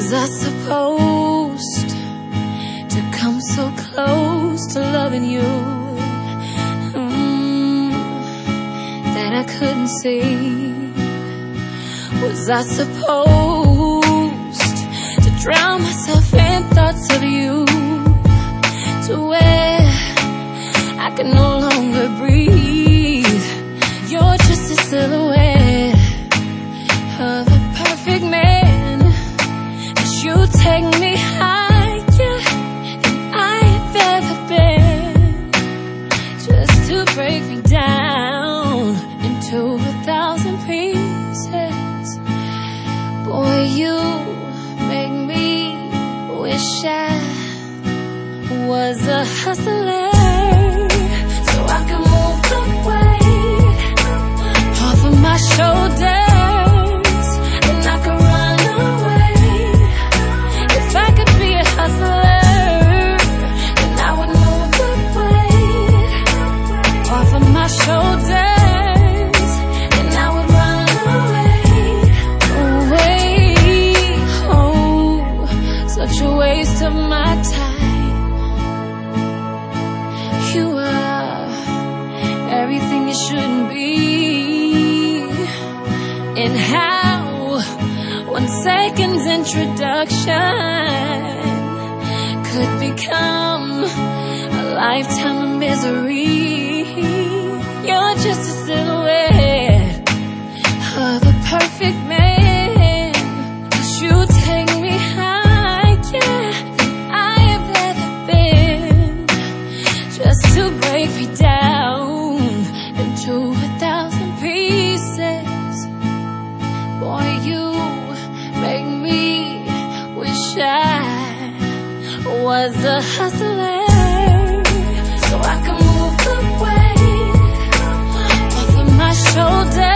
Was I supposed to come so close to loving you that I couldn't see? Was I supposed to drown myself in thoughts of you to where I can no longer breathe? You're just a silhouette of a perfect man, but you take me higher than I have ever been, just to break me down into 1,000 pieces. Boy, you make me wish I was a hustler, so I could move the weight off of my shoulders, and I could run away. If I could be a hustler, then I would move the weight off of my shoulders, and I would run away. Oh, such a waste of my time. You are everything you shouldn't be, and how 1 second's introduction could become a lifetime of misery. You're just a silhouette of a perfect man, 'cause you take me higher than I have ever been, just to break me down into 1,000 pieces. Boy, you make me wish I was a hustler, so I could move the weight off of my shoulders.